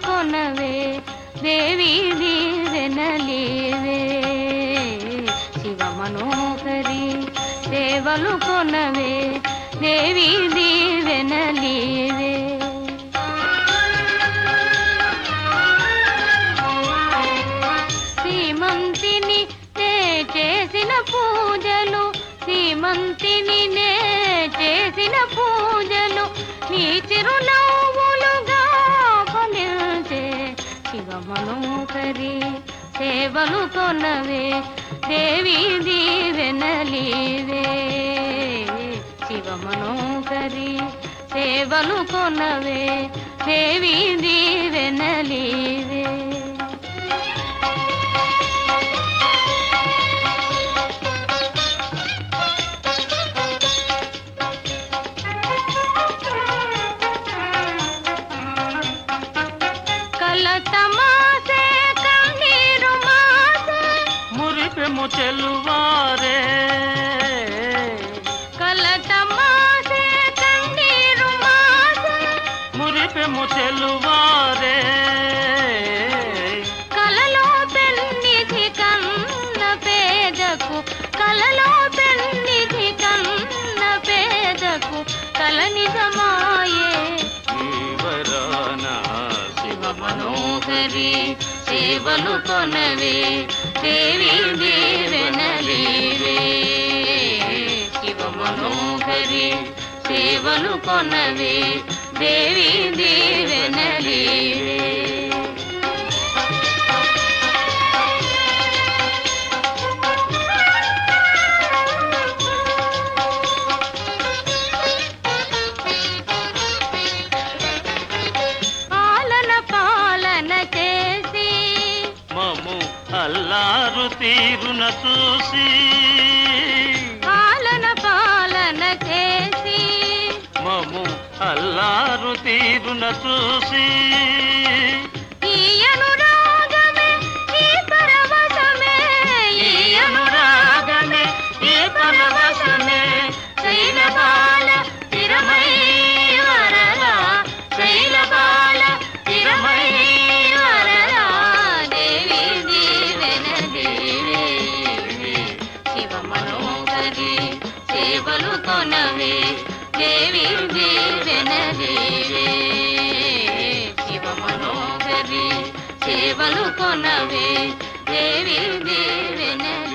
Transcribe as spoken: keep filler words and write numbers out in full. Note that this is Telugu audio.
కొనవే దేవి దీవెనలీవే శివ మనోహరి సేవలు కొనవే దేవి దీవెనలీవే శ్రీమంతిని నే చేసిన పూజలు శ్రీమంతిని నే చేసిన పూజలు నీ చిరునవ్వులుగా ఫలించే శివ మనోహరి సేవలు కొనవే దేవి దీవెనలీవే శివ మనోహరి సేవలు కొనవే దేవి దీవెనలీవే కలతమాసే కన్నీరు మాసే మురిపెము చెలువారే కలతమాసే కన్నీరు మాసే మురిపెము చెలువారే కలలో పెన్నిధి కన్న పేదకు కలలో పెన్నిధి కన్న పేదకు కల నిజమాయే ఈవరానా శివ మనోహరి సేవలు కొనవే దేవి దీవెనలీవే శివ మనోహరి సేవలు కొనవే దేవి దీవెనలీవే ఆలన పాలన చేసి మము అల్లారు తీరున చూసి పాలన పాలన చేసి మము అల్లారు తీరున చూసి ఈ అనురాగమే ఈ పరవశమే ఈ అనురాగమే ఈ పరవశమే శైలబాల స్థిరమై వరలా శైలబాల స్థిరమై వరలా దేవి దీవెనలీవే శివ మనోహరి సేవలు కొనవే దేవి దీవెనలీవే శివ మనోహరి సేవలు కొనవే దేవి దీవెనలీవే